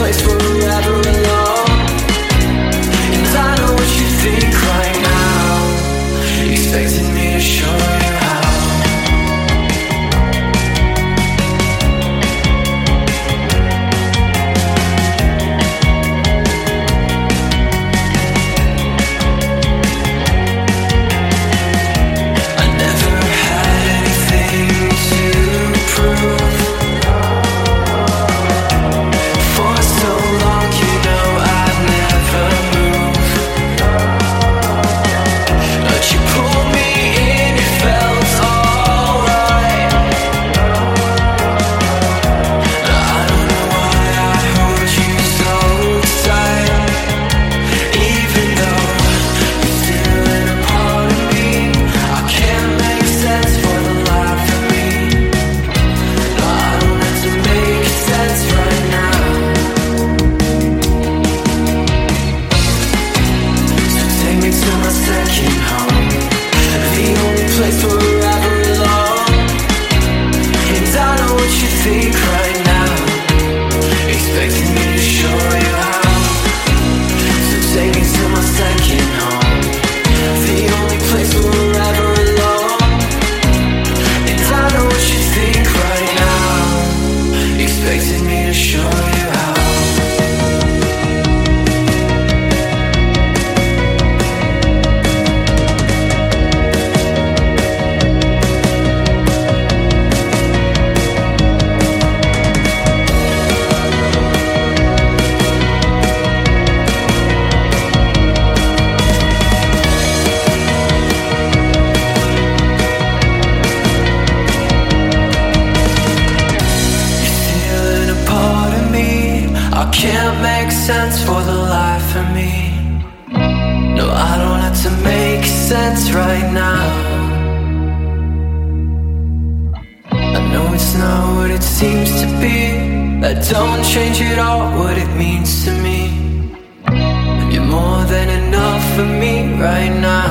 place forever alone. And I know what you think right now, expecting me to show you how. Sense for the life of me. No, I don't have to make sense right now. I know it's not what it seems to be. That don't change at all what it means to me. You're more than enough for me right now.